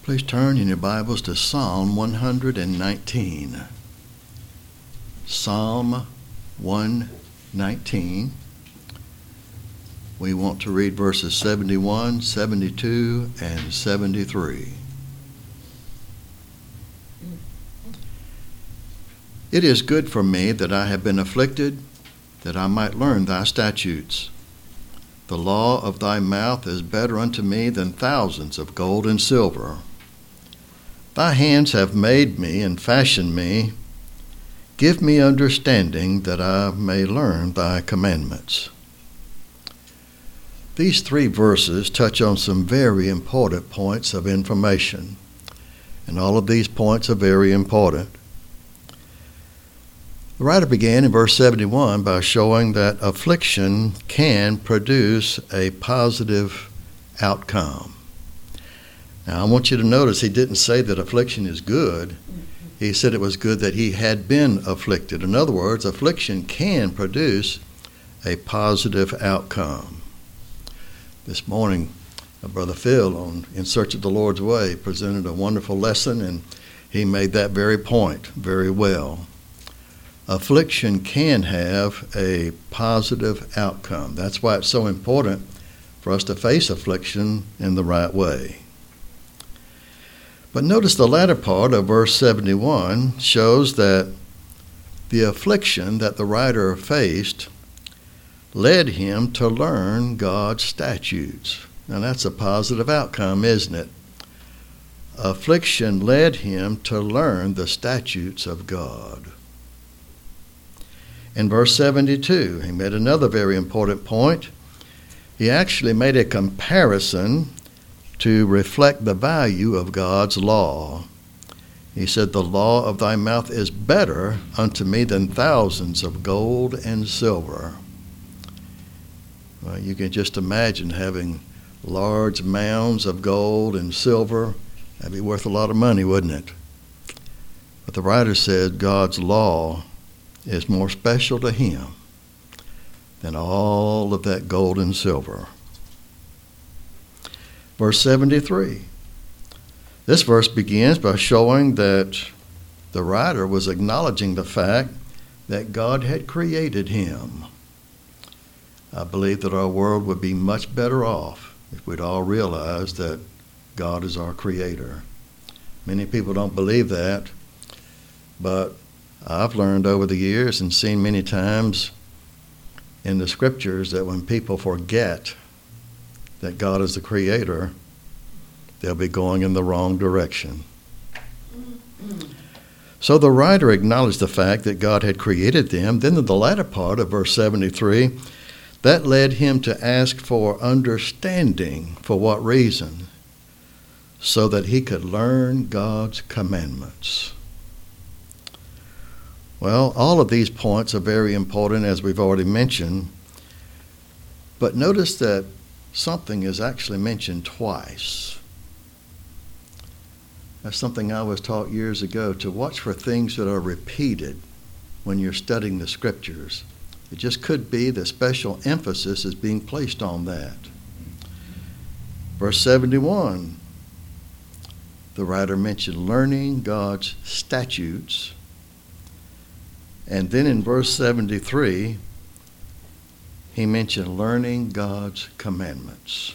Please turn in your Bibles to Psalm 119. Psalm 119. We want to read verses 71, 72, and 73. It is good for me that I have been afflicted, that I might learn thy statutes. The law of thy mouth is better unto me than thousands of gold and silver. Thy hands have made me and fashioned me. Give me understanding that I may learn thy commandments. These three verses touch on some very important points of information, and all of these points are very important. The writer began in verse 71 by showing that affliction can produce a positive outcome. Now, I want you to notice he didn't say that affliction is good. He said it was good that he had been afflicted. In other words, affliction can produce a positive outcome. This morning, Brother Phil on In Search of the Lord's Way presented a wonderful lesson, and he made that very point very well. Affliction can have a positive outcome. That's why it's so important for us to face affliction in the right way. But notice the latter part of verse 71 shows that the affliction that the writer faced led him to learn God's statutes. Now that's a positive outcome, isn't it? Affliction led him to learn the statutes of God. In verse 72, he made another very important point. He actually made a comparison to reflect the value of God's law. He said, the law of thy mouth is better unto me than thousands of gold and silver. Well, you can just imagine having large mounds of gold and silver. That'd be worth a lot of money, wouldn't it? But the writer said God's law is more special to him than all of that gold and silver. Verse 73. This verse begins by showing that the writer was acknowledging the fact that God had created him. I believe that our world would be much better off if we'd all realize that God is our creator. Many people don't believe that, but I've learned over the years and seen many times in the scriptures that when people forget that God is the creator, they'll be going in the wrong direction. So the writer acknowledged the fact that God had created them. Then in the latter part of verse 73, that led him to ask for understanding. For what reason? So that he could learn God's commandments. Well, all of these points are very important, as we've already mentioned. But notice that something is actually mentioned twice. That's something I was taught years ago, to watch for things that are repeated when you're studying the scriptures. It just could be the special emphasis is being placed on that. Verse 71, the writer mentioned learning God's statutes. And then in verse 73, he mentioned learning God's commandments.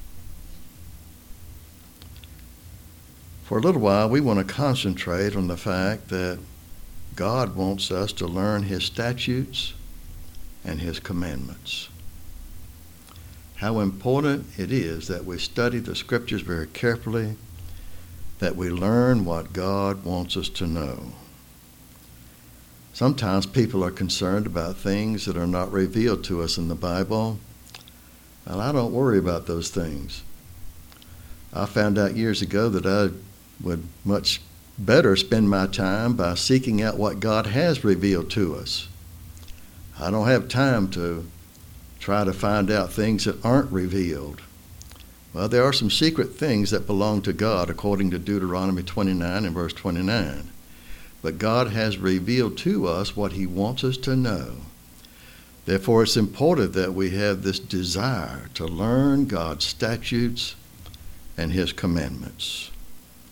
For a little while, we want to concentrate on the fact that God wants us to learn his statutes and his commandments. How important it is that we study the scriptures very carefully, that we learn what God wants us to know. Sometimes people are concerned about things that are not revealed to us in the Bible. Well, I don't worry about those things. I found out years ago that I would much better spend my time by seeking out what God has revealed to us. I don't have time to try to find out things that aren't revealed. Well, there are some secret things that belong to God according to Deuteronomy 29 and verse 29. But God has revealed to us what he wants us to know. Therefore, it's important that we have this desire to learn God's statutes and his commandments.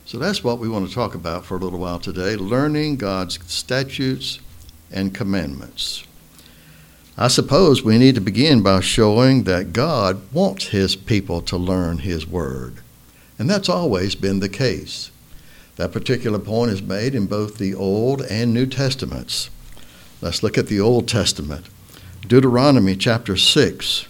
So that's what we want to talk about for a little while today, learning God's statutes and commandments. I suppose we need to begin by showing that God wants his people to learn his word. And that's always been the case. That particular point is made in both the Old and New Testaments. Let's look at the Old Testament. Deuteronomy chapter 6.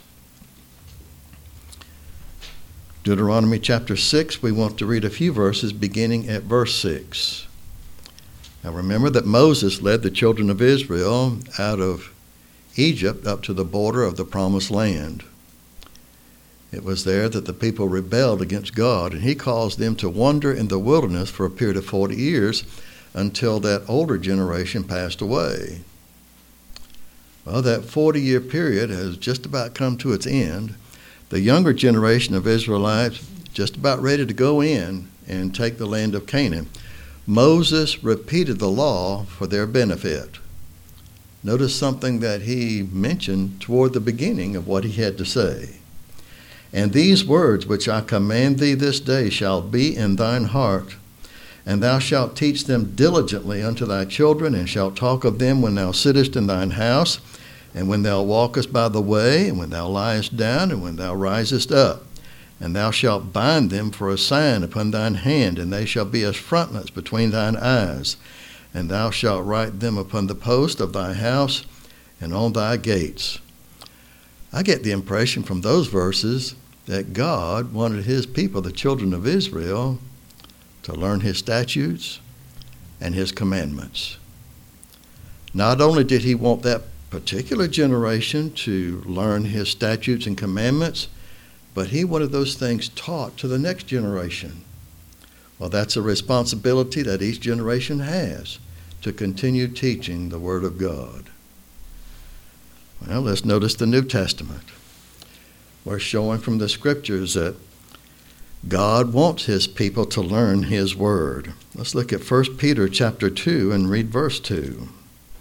Deuteronomy chapter 6, we want to read a few verses beginning at verse 6. Now remember that Moses led the children of Israel out of Egypt up to the border of the Promised Land. It was there that the people rebelled against God, and he caused them to wander in the wilderness for a period of 40 years until that older generation passed away. Well, that 40-year period has just about come to its end. The younger generation of Israelites just about ready to go in and take the land of Canaan. Moses repeated the law for their benefit. Notice something that he mentioned toward the beginning of what he had to say. And these words which I command thee this day shall be in thine heart, and thou shalt teach them diligently unto thy children, and shalt talk of them when thou sittest in thine house, and when thou walkest by the way, and when thou liest down, and when thou risest up. And thou shalt bind them for a sign upon thine hand, and they shall be as frontlets between thine eyes. And thou shalt write them upon the post of thy house and on thy gates. I get the impression from those verses that God wanted his people, the children of Israel, to learn his statutes and his commandments. Not only did he want that particular generation to learn his statutes and commandments, but he wanted those things taught to the next generation. Well, that's a responsibility that each generation has, to continue teaching the Word of God. Well, let's notice the New Testament. We're showing from the Scriptures that God wants his people to learn his Word. Let's look at 1 Peter chapter 2 and read verse 2.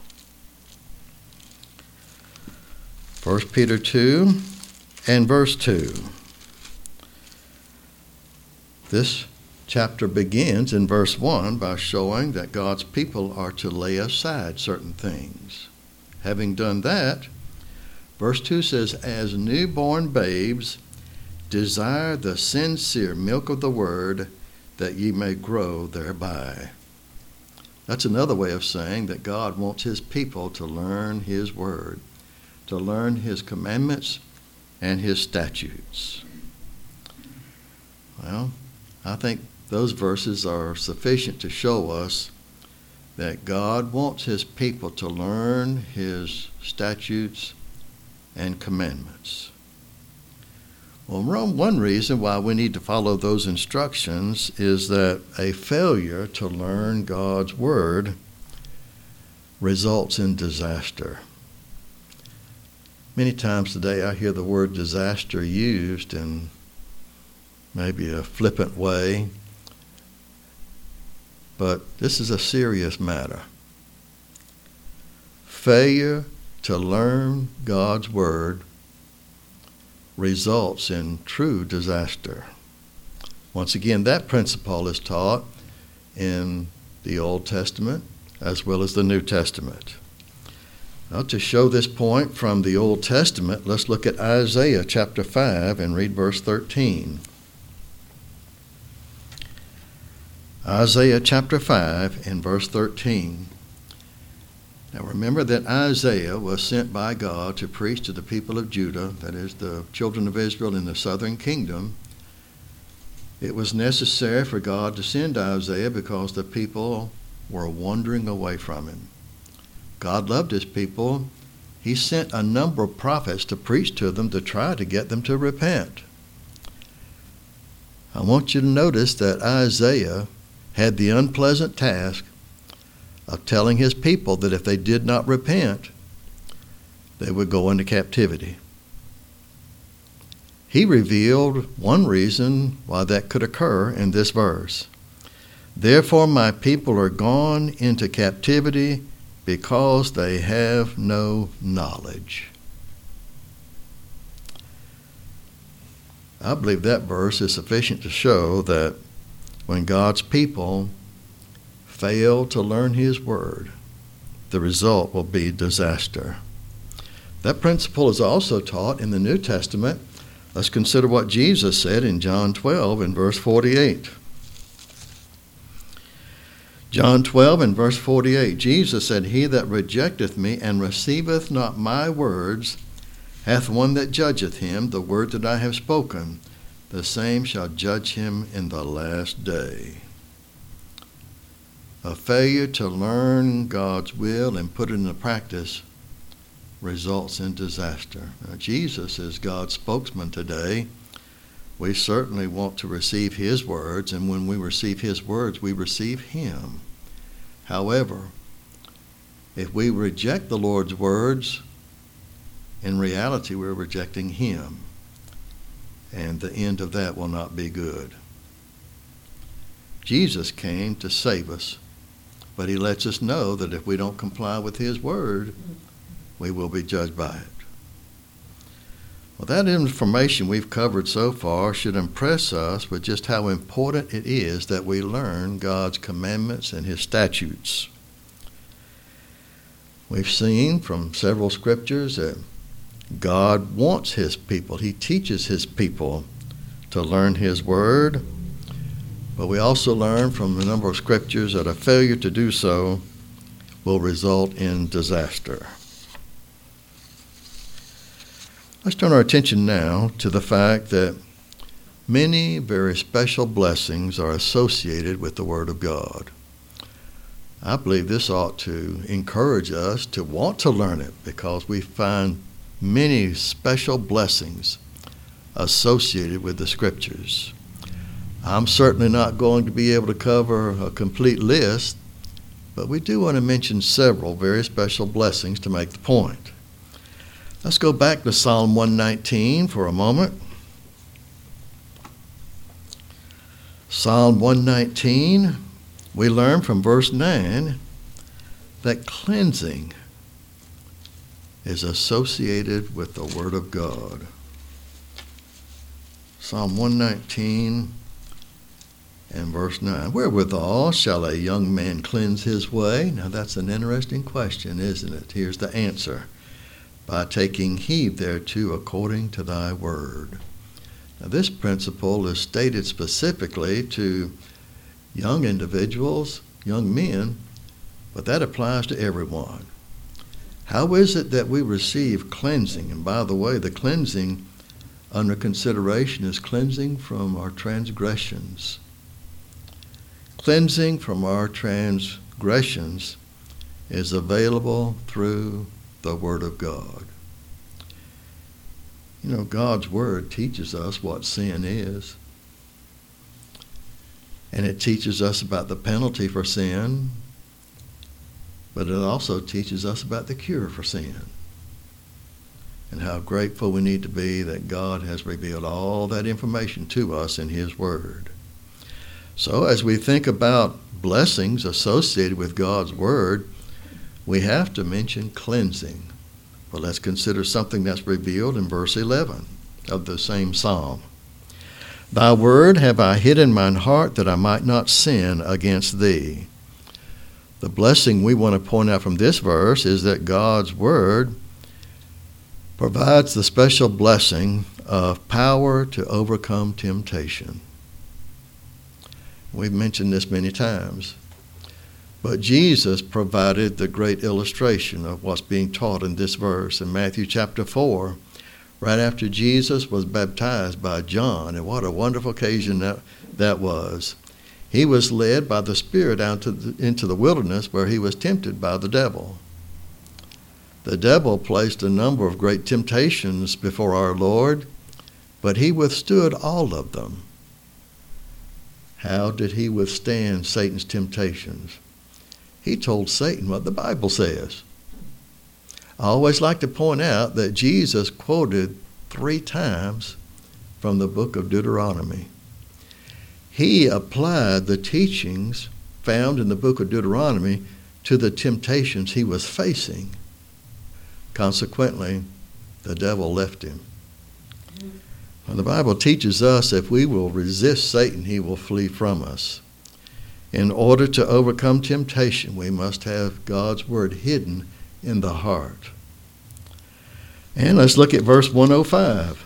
1 Peter 2 and verse 2. This chapter begins in verse 1 by showing that God's people are to lay aside certain things. Having done that, verse 2 says, as newborn babes, desire the sincere milk of the word, that ye may grow thereby. That's another way of saying that God wants his people to learn his word, to learn his commandments and his statutes. Well, I think those verses are sufficient to show us that God wants his people to learn his statutes and commandments. Well, one reason why we need to follow those instructions is that a failure to learn God's word results in disaster. Many times today I hear the word disaster used in maybe a flippant way, but this is a serious matter. Failure to learn God's word results in true disaster. Once again, that principle is taught in the Old Testament as well as the New Testament. Now, to show this point from the Old Testament, let's look at Isaiah chapter 5 and read verse 13. Isaiah chapter 5 and verse 13. Now remember that Isaiah was sent by God to preach to the people of Judah, that is, the children of Israel in the southern kingdom. It was necessary for God to send Isaiah because the people were wandering away from him. God loved his people. He sent a number of prophets to preach to them to try to get them to repent. I want you to notice that Isaiah had the unpleasant task of telling his people that if they did not repent, they would go into captivity. He revealed one reason why that could occur in this verse. Therefore my people are gone into captivity because they have no knowledge. I believe that verse is sufficient to show that when God's people fail to learn his word, the result will be disaster. That principle is also taught in the New Testament. Let's consider what Jesus said in John 12 and verse 48. John 12 and verse 48, Jesus said, "He that rejecteth me and receiveth not my words hath one that judgeth him. The word that I have spoken, the same shall judge him in the last day." A failure to learn God's will and put it into practice results in disaster. Now, Jesus is God's spokesman today. We certainly want to receive his words, and when we receive his words, we receive him. However, if we reject the Lord's words, in reality we're rejecting him, and the end of that will not be good. Jesus came to save us, but he lets us know that if we don't comply with his word, we will be judged by it. Well, that information we've covered so far should impress us with just how important it is that we learn God's commandments and his statutes. We've seen from several scriptures that God wants his people. He teaches his people to learn his word. But we also learn from a number of scriptures that a failure to do so will result in disaster. Let's turn our attention now to the fact that many very special blessings are associated with the Word of God. I believe this ought to encourage us to want to learn it because we find many special blessings associated with the Scriptures. I'm certainly not going to be able to cover a complete list, but we do want to mention several very special blessings to make the point. Let's go back to Psalm 119 for a moment. Psalm 119, we learn from verse 9 that cleansing is associated with the Word of God. Psalm 119 and verse 9. Wherewithal shall a young man cleanse his way? Now that's an interesting question, isn't it? Here's the answer. By taking heed thereto according to thy word. Now this principle is stated specifically to young individuals, young men, but that applies to everyone. How is it that we receive cleansing? And by the way, the cleansing under consideration is cleansing from our transgressions. Cleansing from our transgressions is available through the Word of God. You know, God's Word teaches us what sin is. And it teaches us about the penalty for sin, but it also teaches us about the cure for sin. And how grateful we need to be that God has revealed all that information to us in his Word. So as we think about blessings associated with God's Word, we have to mention cleansing. Well, let's consider something that's revealed in verse 11 of the same psalm. Thy word have I hid in mine heart that I might not sin against thee. The blessing we want to point out from this verse is that God's word provides the special blessing of power to overcome temptation. We've mentioned this many times. But Jesus provided the great illustration of what's being taught in this verse in Matthew chapter 4, right after Jesus was baptized by John. And what a wonderful occasion that was. He was led by the Spirit out into the wilderness where he was tempted by the devil. The devil placed a number of great temptations before our Lord, but he withstood all of them. How did he withstand Satan's temptations? He told Satan what the Bible says. I always like to point out that Jesus quoted 3 times from the book of Deuteronomy. He applied the teachings found in the book of Deuteronomy to the temptations he was facing. Consequently, the devil left him. Well, the Bible teaches us if we will resist Satan, he will flee from us. In order to overcome temptation, we must have God's word hidden in the heart. And let's look at verse 105.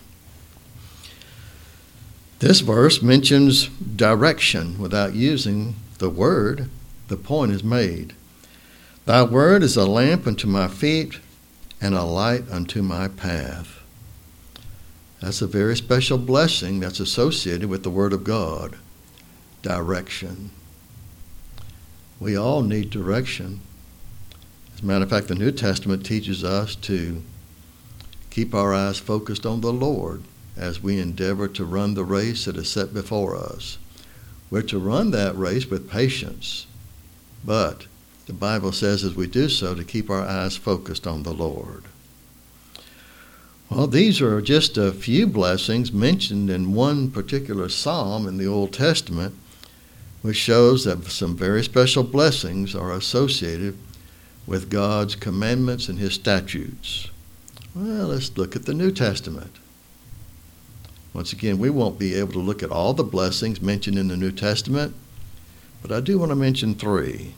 This verse mentions direction without using the word. The point is made. Thy word is a lamp unto my feet and a light unto my path. That's a very special blessing that's associated with the Word of God. Direction. We all need direction. As a matter of fact, the New Testament teaches us to keep our eyes focused on the Lord as we endeavor to run the race that is set before us. We're to run that race with patience, but the Bible says as we do so to keep our eyes focused on the Lord. Well, these are just a few blessings mentioned in one particular psalm in the Old Testament, which shows that some very special blessings are associated with God's commandments and his statutes. Well, let's look at the New Testament. Once again, we won't be able to look at all the blessings mentioned in the New Testament, but I do want to mention three.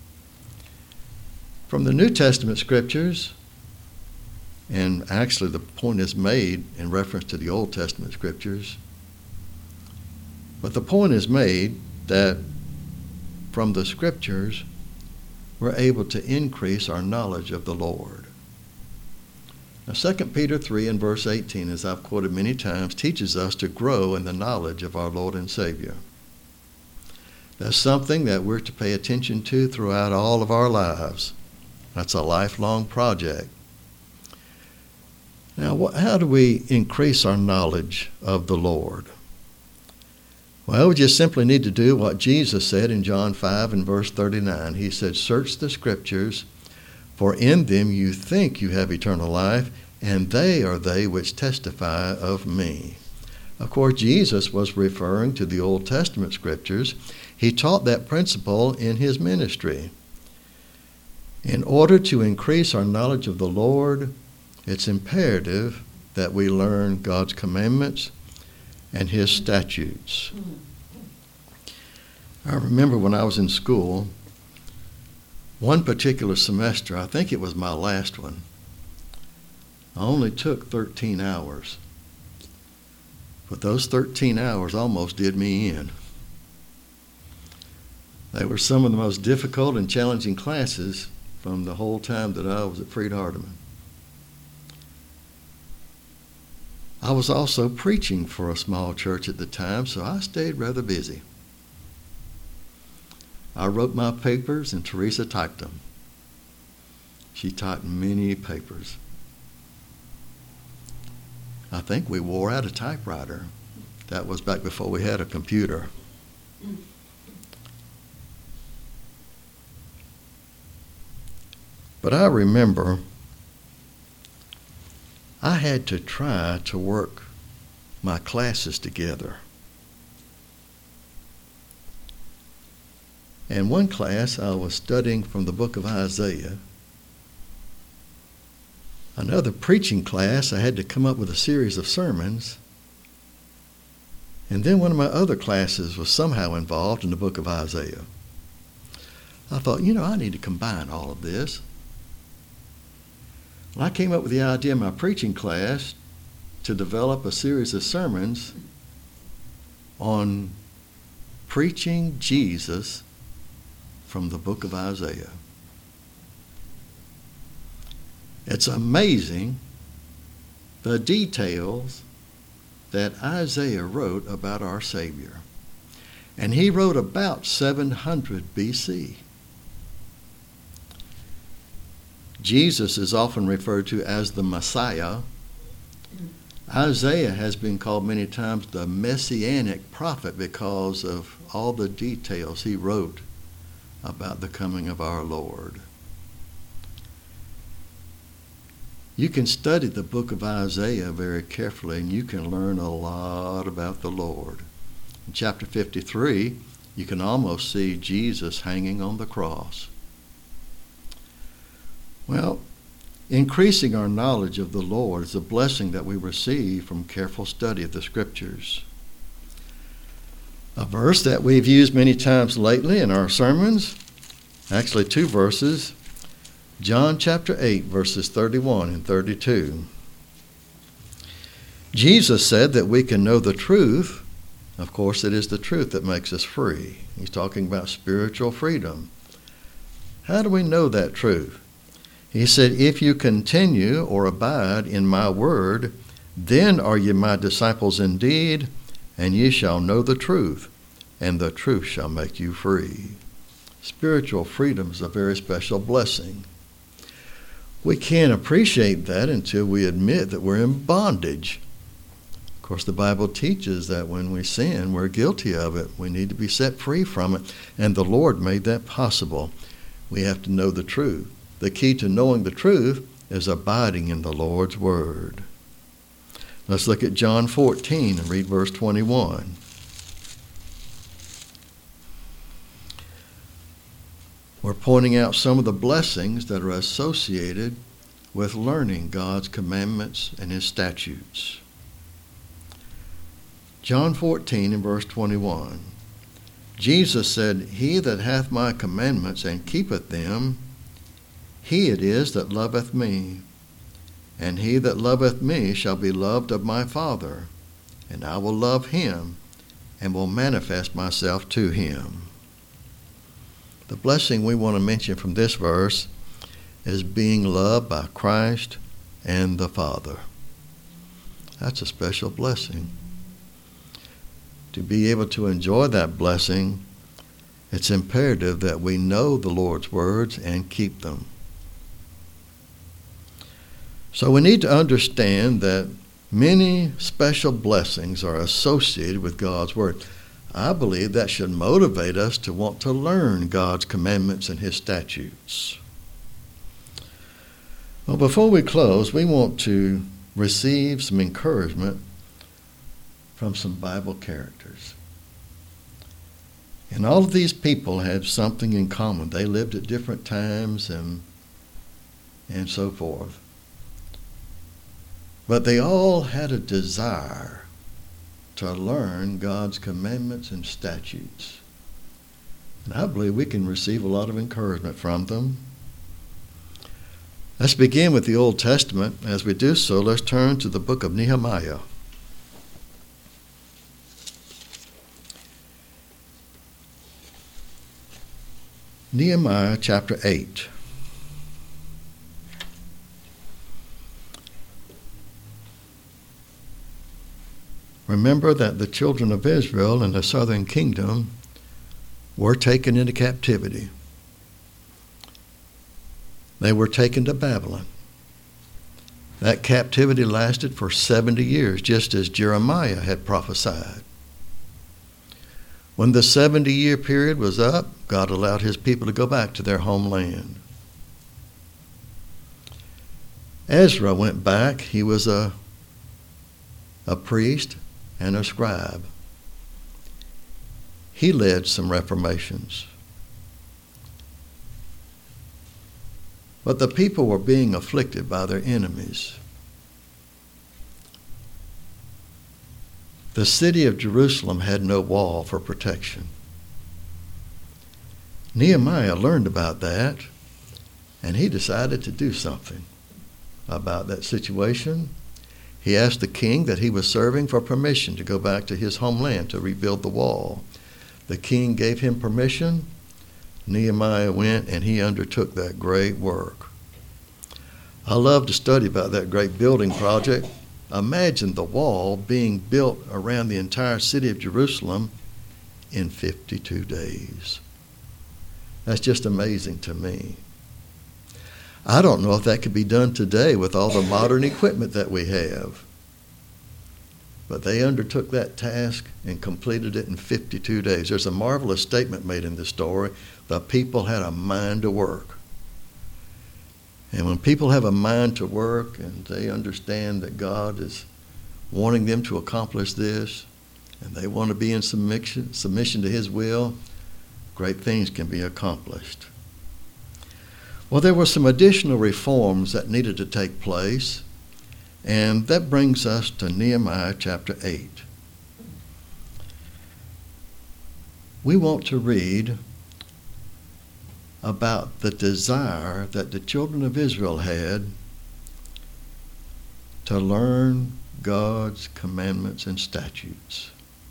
From the New Testament scriptures, and actually the point is made in reference to the Old Testament scriptures, but the point is made that from the scriptures we're able to increase our knowledge of the Lord. Now 2 Peter 3 and verse 18, as I've quoted many times, teaches us to grow in the knowledge of our Lord and Savior. That's something that we're to pay attention to throughout all of our lives. That's a lifelong project. Now, how do we increase our knowledge of the Lord? Well, we just simply need to do what Jesus said in John 5 and verse 39. He said, "Search the scriptures, for in them you think you have eternal life, and they are they which testify of me." Of course, Jesus was referring to the Old Testament scriptures. He taught that principle in his ministry. In order to increase our knowledge of the Lord, it's imperative that we learn God's commandments and his statutes. I remember when I was in school, one particular semester, I think it was my last one, I only took 13 hours. But those 13 hours almost did me in. They were some of the most difficult and challenging classes from the whole time that I was at Freed-Hardeman. I was also preaching for a small church at the time, so I stayed rather busy. I wrote my papers and Teresa typed them. She typed many papers. I think we wore out a typewriter. That was back before we had a computer. But I remember I had to try to work my classes together. In one class, I was studying from the book of Isaiah. Another preaching class, I had to come up with a series of sermons. And then one of my other classes was somehow involved in the book of Isaiah. I thought, I need to combine all of this. Well, I came up with the idea in my preaching class to develop a series of sermons on preaching Jesus from the book of Isaiah. It's amazing the details that Isaiah wrote about our Savior. And he wrote about 700 B.C. Jesus is often referred to as the Messiah. Isaiah has been called many times the messianic prophet because of all the details he wrote about the coming of our Lord. You can study the book of Isaiah very carefully and you can learn a lot about the Lord. In chapter 53, you can almost see Jesus hanging on the cross. Well, Increasing our knowledge of the Lord is a blessing that we receive from careful study of the Scriptures. A verse that we've used many times lately in our sermons, actually two verses, John chapter 8, verses 31 and 32. Jesus said that we can know the truth. Of course, it is the truth that makes us free. He's talking about spiritual freedom. How do we know that truth? He said, if you continue or abide in my word, then are ye my disciples indeed, and ye shall know the truth, and the truth shall make you free. Spiritual freedom is a very special blessing. We can't appreciate that until we admit that we're in bondage. Of course, the Bible teaches that when we sin, we're guilty of it. We need to be set free from it, and the Lord made that possible. We have to know the truth. The key to knowing the truth is abiding in the Lord's word. Let's look at John 14 and read verse 21. We're pointing out some of the blessings that are associated with learning God's commandments and his statutes. John 14 and verse 21. Jesus said, he that hath my commandments and keepeth them, he it is that loveth me. And he that loveth me shall be loved of my Father, and I will love him, and will manifest myself to him. The blessing we want to mention from this verse is being loved by Christ and the Father. That's a special blessing. To be able to enjoy that blessing, it's imperative that we know the Lord's words and keep them. So we need to understand that many special blessings are associated with God's word. I believe that should motivate us to want to learn God's commandments and his statutes. Well, before we close, we want to receive some encouragement from some Bible characters. And all of these people had something in common. They lived at different times and so forth. But they all had a desire to learn God's commandments and statutes. And I believe we can receive a lot of encouragement from them. Let's begin with the Old Testament. As we do so, let's turn to the book of Nehemiah. Nehemiah chapter 8. Remember that the children of Israel in the southern kingdom were taken into captivity. They were taken to Babylon. That captivity lasted for 70 years, just as Jeremiah had prophesied. When the 70-year period was up, God allowed his people to go back to their homeland. Ezra went back. He was a priest and a scribe. He led some reformations. But the people were being afflicted by their enemies. The city of Jerusalem had no wall for protection. Nehemiah learned about that, and he decided to do something about that situation. He asked the king that he was serving for permission to go back to his homeland to rebuild the wall. The king gave him permission. Nehemiah went and he undertook that great work. I love to study about that great building project. Imagine the wall being built around the entire city of Jerusalem in 52 days. That's just amazing to me. I don't know if that could be done today with all the modern equipment that we have. But they undertook that task and completed it in 52 days. There's a marvelous statement made in this story. The people had a mind to work. And when people have a mind to work and they understand that God is wanting them to accomplish this, and they want to be in submission to his will, great things can be accomplished. Well, there were some additional reforms that needed to take place, and that brings us to Nehemiah chapter 8. We want to read about the desire that the children of Israel had to learn God's commandments and statutes.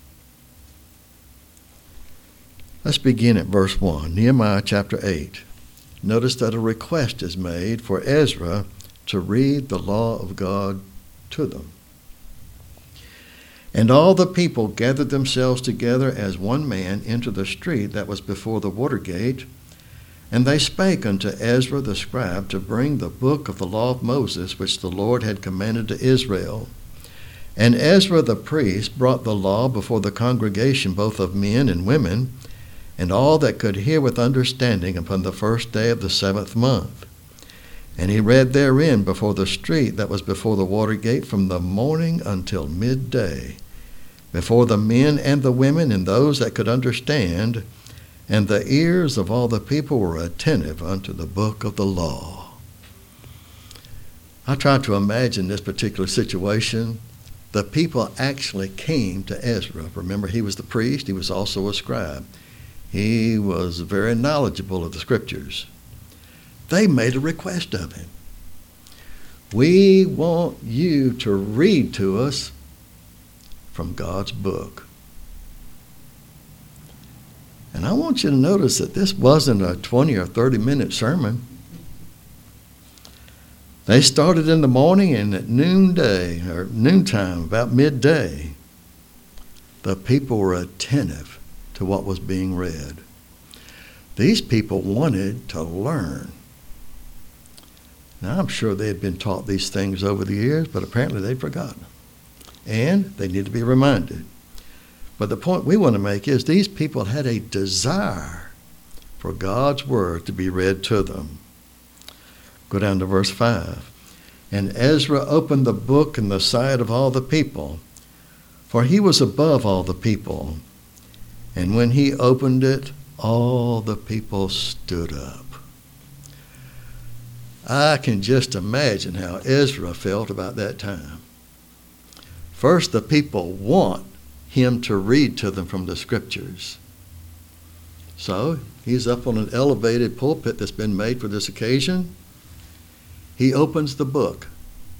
Let's begin at verse 1, Nehemiah chapter 8. Notice that a request is made for Ezra to read the law of God to them. And all the people gathered themselves together as one man into the street that was before the water gate, and they spake unto Ezra the scribe to bring the book of the law of Moses, which the Lord had commanded to Israel. And Ezra the priest brought the law before the congregation, both of men and women, and all that could hear with understanding, upon the first day of the 7th month. And he read therein before the street that was before the water gate from the morning until midday, before the men and the women and those that could understand, and the ears of all the people were attentive unto the book of the law. I tried to imagine this particular situation. The people actually came to Ezra. Remember, he was the priest. He was also a scribe. He was very knowledgeable of the scriptures. They made a request of him. We want you to read to us from God's book. And I want you to notice that this wasn't a 20 or 30-minute sermon. They started in the morning, and at noonday, or noontime, about midday, the people were attentive to what was being read. These people wanted to learn. Now, I'm sure they had been taught these things over the years, but apparently they'd forgotten. And they need to be reminded. But the point we want to make is these people had a desire for God's word to be read to them. Go down to verse 5. And Ezra opened the book in the sight of all the people, for he was above all the people. And when he opened it, all the people stood up. I can just imagine how Ezra felt about that time. First, the people want him to read to them from the scriptures. So, he's up on an elevated pulpit that's been made for this occasion. He opens the book.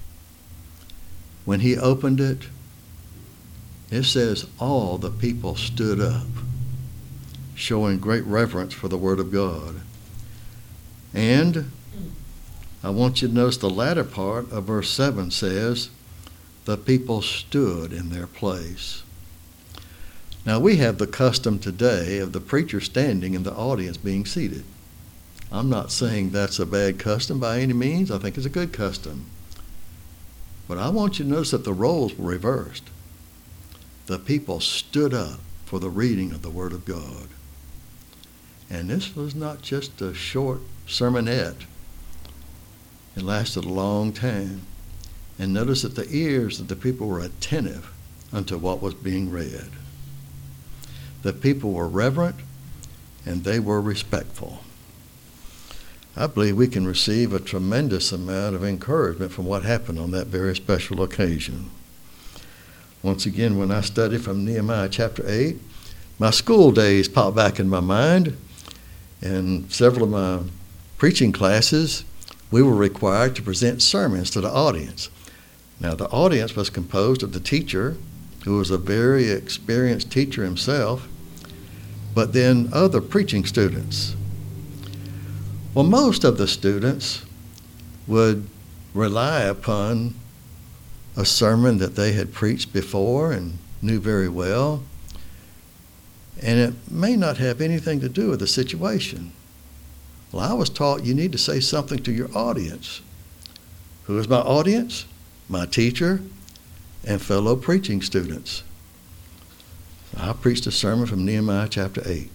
When he opened it, it says all the people stood up, showing great reverence for the word of God. And I want you to notice the latter part of verse 7 says, the people stood in their place. Now, we have the custom today of the preacher standing and the audience being seated. I'm not saying that's a bad custom by any means. I think it's a good custom. But I want you to notice that the roles were reversed. The people stood up for the reading of the Word of God. And this was not just a short sermonette. It lasted a long time. And notice that the ears of the people were attentive unto what was being read. The people were reverent and they were respectful. I believe we can receive a tremendous amount of encouragement from what happened on that very special occasion. Once again, when I study from Nehemiah chapter 8, my school days pop back in my mind. In several of my preaching classes, we were required to present sermons to the audience. Now, the audience was composed of the teacher, who was a very experienced teacher himself, but then other preaching students. Well, most of the students would rely upon a sermon that they had preached before and knew very well, and it may not have anything to do with the situation. Well, I was taught you need to say something to your audience. Who is my audience? My teacher and fellow preaching students. I preached a sermon from Nehemiah chapter 8,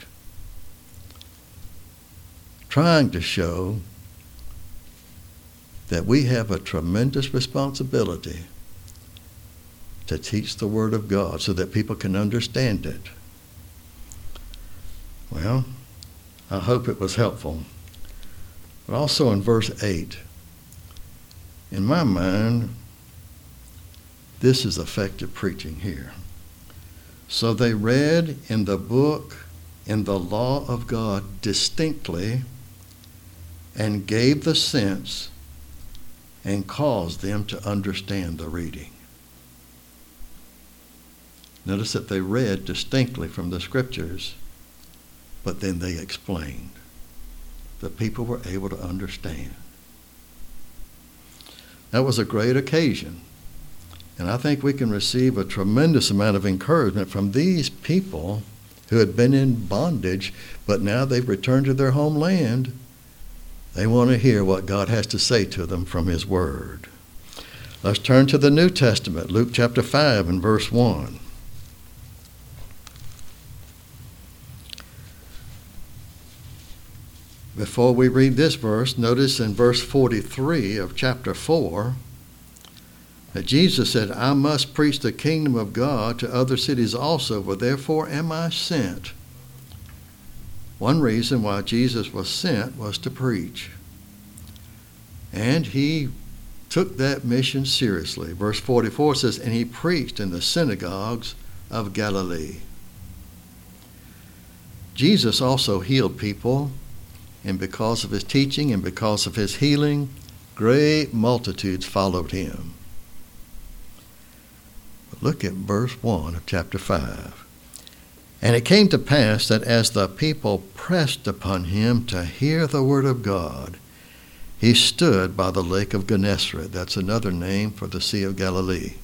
trying to show that we have a tremendous responsibility to teach the Word of God so that people can understand it. Well, I hope it was helpful. But also in verse 8, in my mind, this is effective preaching here. So they read in the book, in the law of God distinctly, and gave the sense and caused them to understand the reading. Notice that they read distinctly from the scriptures, but then they explained. The people were able to understand. That was a great occasion. And I think we can receive a tremendous amount of encouragement from these people who had been in bondage, but now they've returned to their homeland. They want to hear what God has to say to them from his word. Let's turn to the New Testament, Luke chapter 5 and verse 1. Before we read this verse, notice in verse 43 of chapter 4 that Jesus said, I must preach the kingdom of God to other cities also, for therefore am I sent. One reason why Jesus was sent was to preach. And he took that mission seriously. Verse 44 says, and he preached in the synagogues of Galilee. Jesus also healed people, and because of his teaching and because of his healing, great multitudes followed him. But look at verse 1 of chapter 5. And it came to pass that as the people pressed upon him to hear the word of God, he stood by the lake of Gennesaret. That's another name for the Sea of Galilee.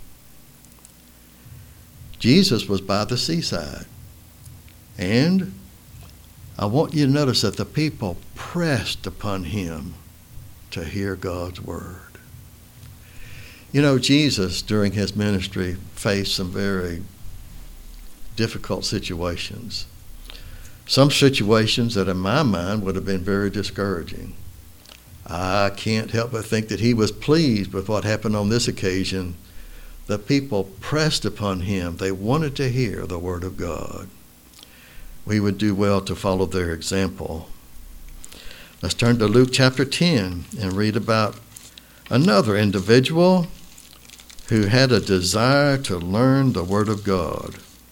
Jesus was by the seaside. And I want you to notice that the people pressed upon him to hear God's word. You know, Jesus, during his ministry, faced some very difficult situations. Some situations that in my mind would have been very discouraging. I can't help but think that he was pleased with what happened on this occasion. The people pressed upon him. They wanted to hear the word of God. We would do well to follow their example. Let's turn to Luke chapter 10 and read about another individual who had a desire to learn the word of God.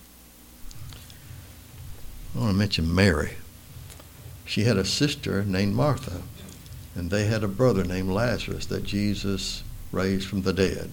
I want to mention Mary. She had a sister named Martha, and they had a brother named Lazarus that Jesus raised from the dead.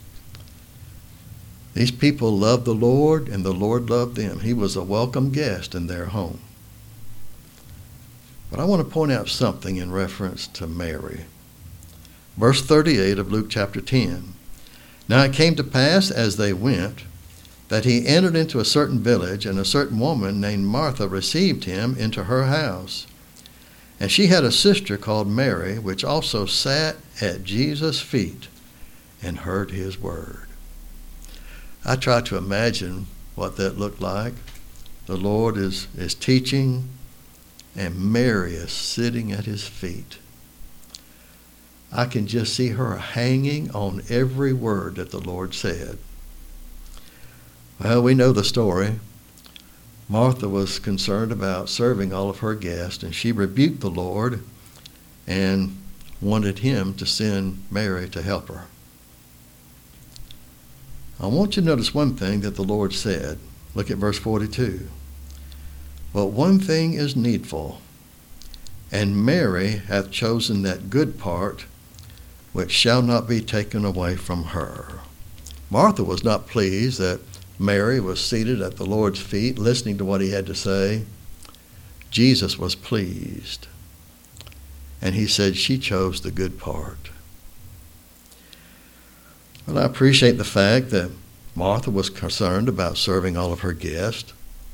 These people loved the Lord, and the Lord loved them. He was a welcome guest in their home. But I want to point out something in reference to Mary. Verse 38 of Luke chapter 10. Now it came to pass as they went, that he entered into a certain village, and a certain woman named Martha received him into her house. And she had a sister called Mary, which also sat at Jesus' feet and heard his word. I try to imagine what that looked like. The Lord is teaching, and Mary is sitting at his feet. I can just see her hanging on every word that the Lord said. Well, we know the story. Martha was concerned about serving all of her guests, and she rebuked the Lord and wanted him to send Mary to help her. I want you to notice one thing that the Lord said. Look at verse 42. But one thing is needful, and Mary hath chosen that good part which shall not be taken away from her. Martha was not pleased that Mary was seated at the Lord's feet listening to what he had to say. Jesus was pleased, and he said she chose the good part. Well, I appreciate the fact that Martha was concerned about serving all of her guests.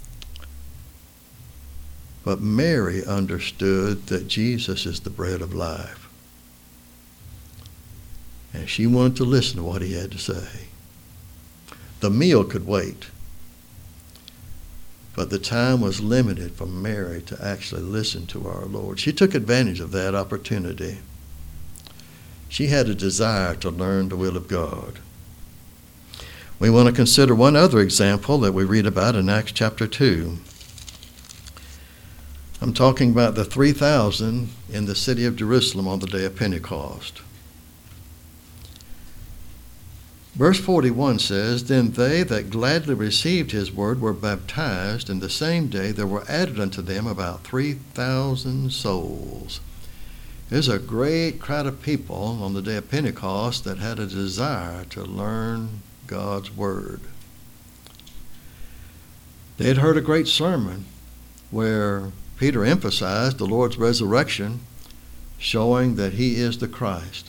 But Mary understood that Jesus is the bread of life. And she wanted to listen to what he had to say. The meal could wait. But the time was limited for Mary to actually listen to our Lord. She took advantage of that opportunity. She had a desire to learn the will of God. We want to consider one other example that we read about in Acts chapter 2. I'm talking about the 3,000 in the city of Jerusalem on the day of Pentecost. Verse 41 says, "Then they that gladly received his word were baptized, and the same day there were added unto them about 3,000 souls." There's a great crowd of people on the day of Pentecost that had a desire to learn God's word. They had heard a great sermon where Peter emphasized the Lord's resurrection, showing that he is the Christ.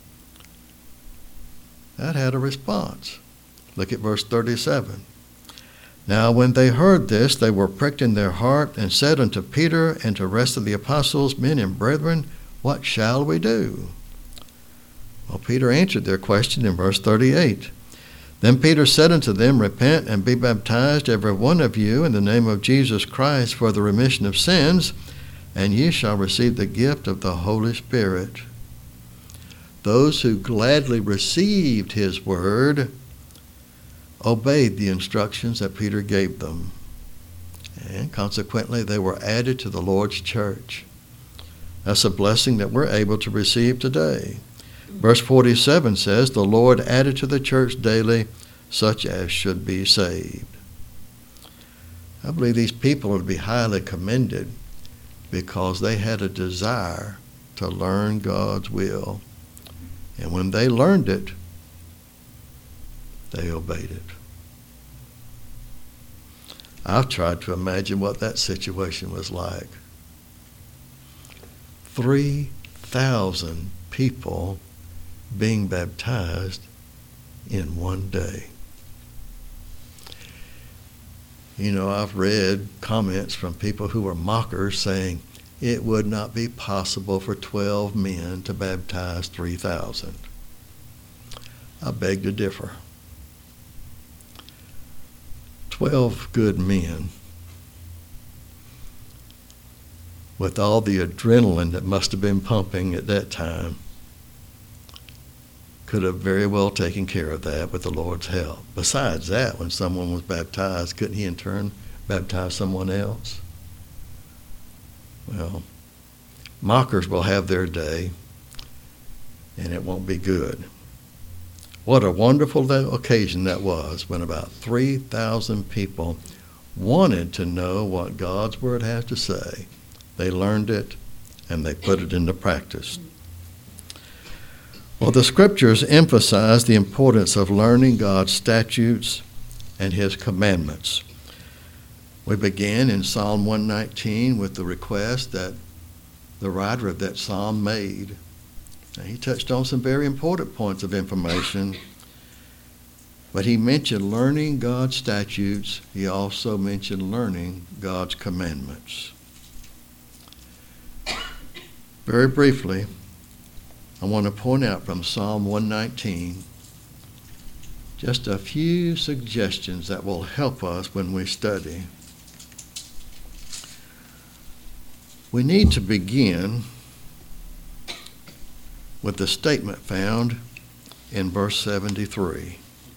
That had a response. Look at verse 37. "Now when they heard this, they were pricked in their heart, and said unto Peter and to the rest of the apostles, Men and brethren, what shall we do?" Well, Peter answered their question in verse 38. "Then Peter said unto them, Repent and be baptized, every one of you, in the name of Jesus Christ for the remission of sins, and ye shall receive the gift of the Holy Spirit." Those who gladly received his word obeyed the instructions that Peter gave them, and consequently they were added to the Lord's church. That's a blessing that we're able to receive today. Verse 47 says, "The Lord added to the church daily such as should be saved." I believe these people are to be highly commended because they had a desire to learn God's will. And when they learned it, they obeyed it. I've tried to imagine what that situation was like. 3,000 people being baptized in one day. You know, I've read comments from people who were mockers saying, it would not be possible for 12 men to baptize 3,000. I beg to differ. 12 good men, with all the adrenaline that must have been pumping at that time, could have very well taken care of that with the Lord's help. Besides that, when someone was baptized, couldn't he in turn baptize someone else? Well, mockers will have their day, and it won't be good. What a wonderful occasion that was when about 3,000 people wanted to know what God's word has to say. They learned it, and they put it into practice. Well, the scriptures emphasize the importance of learning God's statutes and his commandments. We began in Psalm 119 with the request that the writer of that psalm made. Now, he touched on some very important points of information, but he mentioned learning God's statutes. He also mentioned learning God's commandments. Very briefly, I want to point out from Psalm 119 just a few suggestions that will help us when we study. We need to begin with the statement found in verse 73.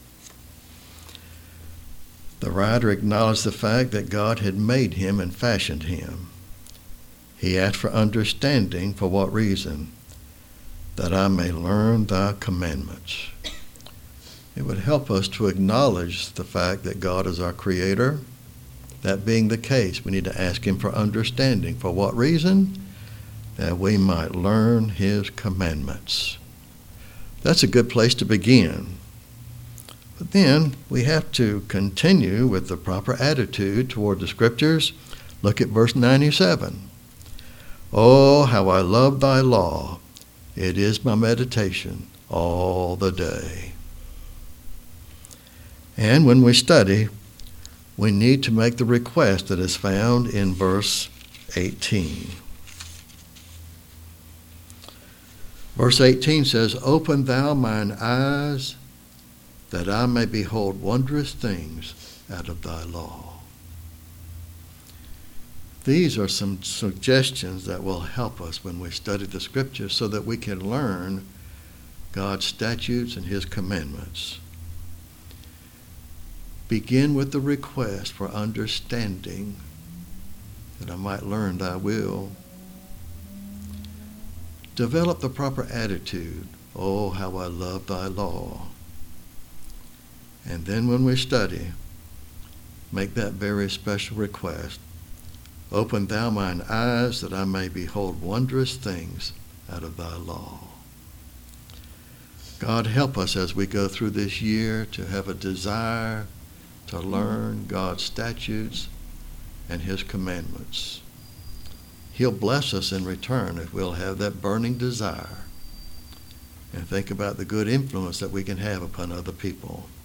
The writer acknowledged the fact that God had made him and fashioned him. He asked for understanding. For what reason? That I may learn thy commandments. It would help us to acknowledge the fact that God is our creator. That being the case, we need to ask him for understanding. For what reason? That we might learn his commandments. That's a good place to begin. But then we have to continue with the proper attitude toward the scriptures. Look at verse 97. Oh, how I love thy law. It is my meditation all the day. And when we study, we need to make the request that is found in verse 18. Verse 18 says, Open thou mine eyes, that I may behold wondrous things out of thy law. These are some suggestions that will help us when we study the scriptures so that we can learn God's statutes and his commandments. Begin with the request for understanding that I might learn thy will. Develop the proper attitude. Oh, how I love thy law. And then when we study, make that very special request. Open thou mine eyes that I may behold wondrous things out of thy law. God, help us as we go through this year to have a desire to learn God's statutes and his commandments. He'll bless us in return if we'll have that burning desire and think about the good influence that we can have upon other people.